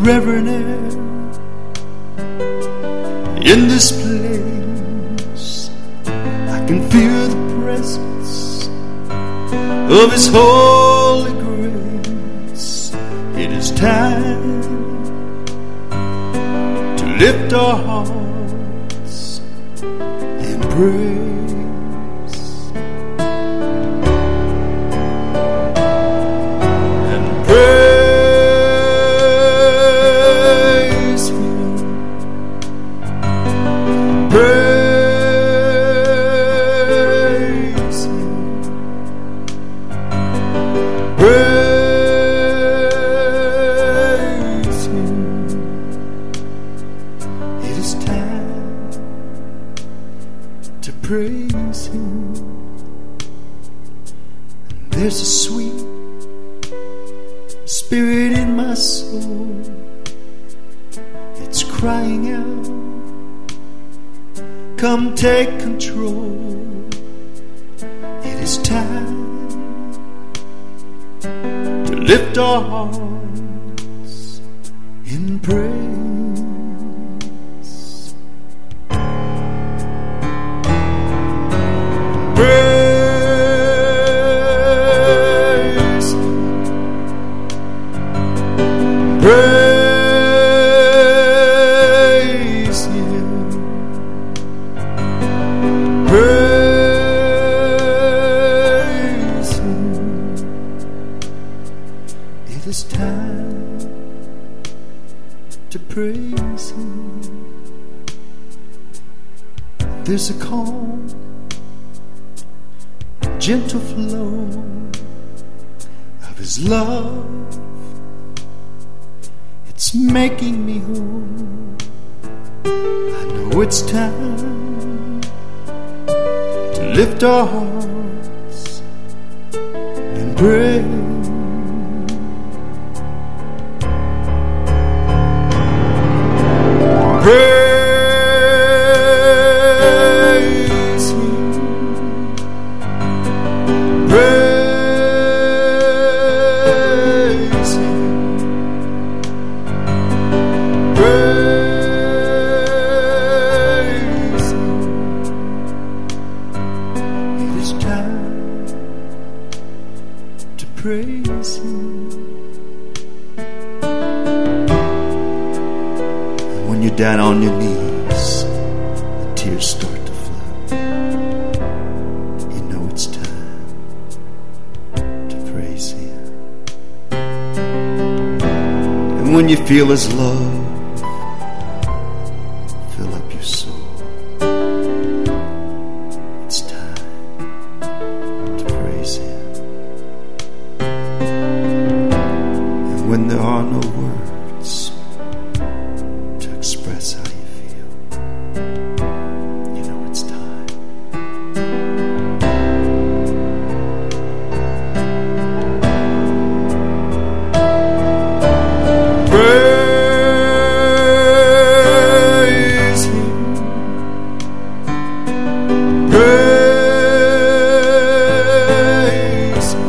reverent air in this place. I can feel the presence of His holy grace. It is time to lift our hearts in praise. Praise Him, praise Him. It is time to praise Him. And there's a sweet spirit in my soul. It's crying out, come take control. It is time to lift our hearts in praise. Praise, praise Him. Praise Him. It is time to praise Him. There's a calm, gentle flow of His love. It's making me whole. I know it's time to lift our hearts and praise. Praise Him, praise Him, praise Him. It is time to praise Him. And when you're down on your knees, the tears start to flow. You know it's time to praise Him. And when you feel His love fill up your soul, it's time to praise Him. And when there are no words to express how you feel, you know it's time. Praise Him, praise Him,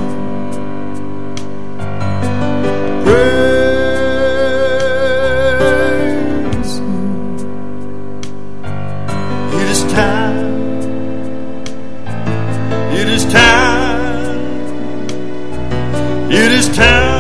praise Him. It is time, it is time, it is time